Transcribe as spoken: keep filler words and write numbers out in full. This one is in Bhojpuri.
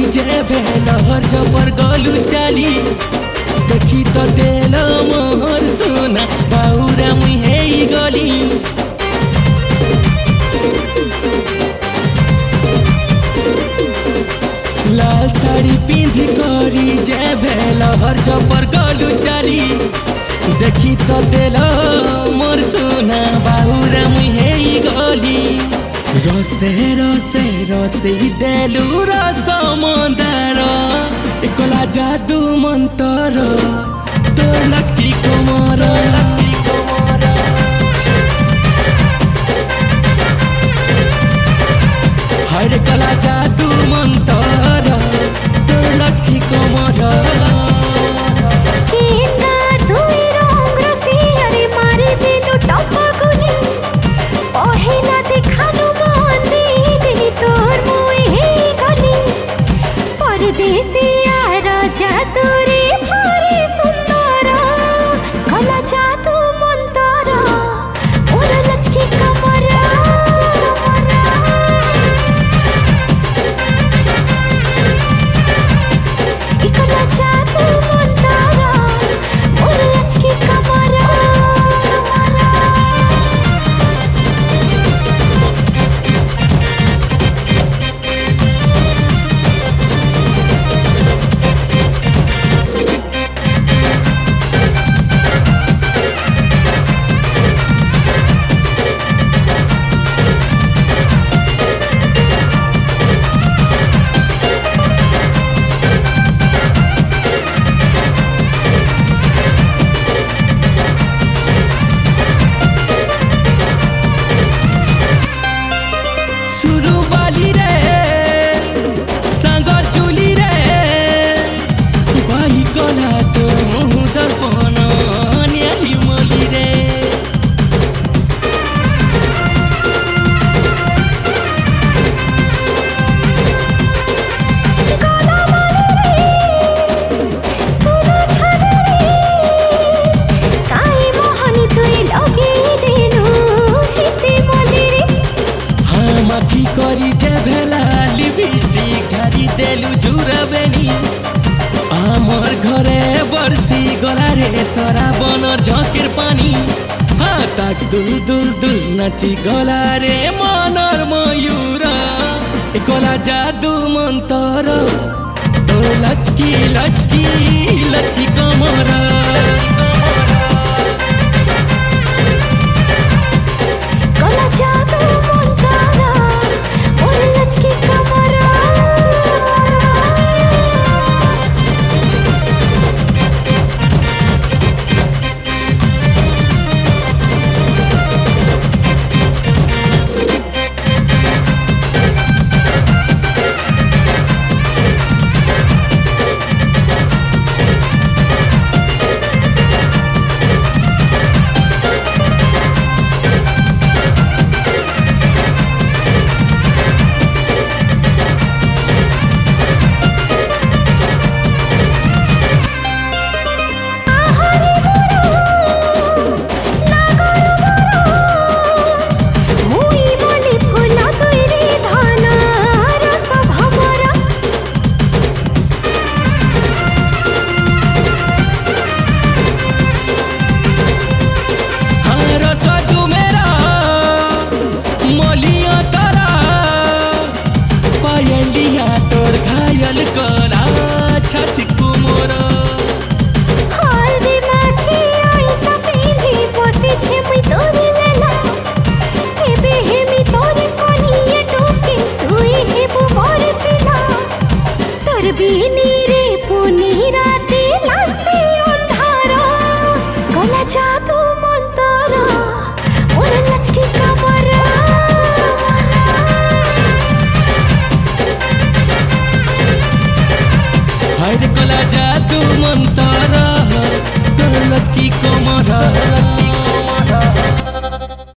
जे भेलहर जपर गलू चाली देखी तो देल मोहर सोना बाउरा मुहे गली लाल साड़ी पिंधी करी जे भेलहर जपर गलू चाली देखी तो देल मोर सोना बाउरा मुहे गली रसे रसे रसे देलु रस मंदार एकला जादू मंतर तोर लचकी कमर हर कला जादू मंतर तोर लचकी कमर करी जे भेला लिपस्टिक झाड़ी देलु जुरबेनी आमर घरे बरसी गला रे सरा बनर झकेर पानी हाथक दुल दुल दुल नाची गला रे मनर मयूर एकला जादू मंतर तो लचकी लचकी लचकी कमर जादू मंतर तो लचकी को